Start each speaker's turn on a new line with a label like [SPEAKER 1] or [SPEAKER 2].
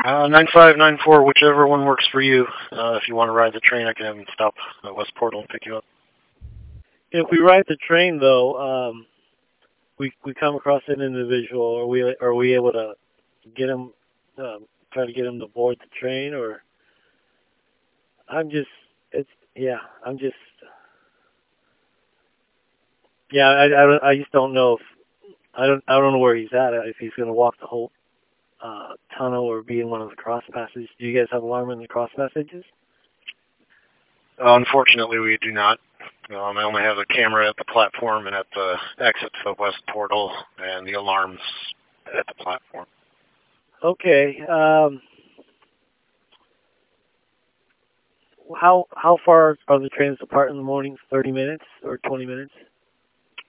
[SPEAKER 1] 9594, whichever one works for you. If you want to ride the train, I can have them stop at West Portal and pick you up.
[SPEAKER 2] If we ride the train, though, we come across an individual, are we able to get him, try to get him to board the train, or I'm just, it's yeah, I'm just, yeah, I just don't know if I don't know where he's at. If he's going to walk the whole tunnel or be in one of the cross passages. Do you guys have alarm in the cross passages?
[SPEAKER 1] Unfortunately, we do not. I only have a camera at the platform and at the exit to the West Portal, and the alarms at the platform.
[SPEAKER 2] Okay. How far are the trains apart in the morning? 30 minutes or 20 minutes?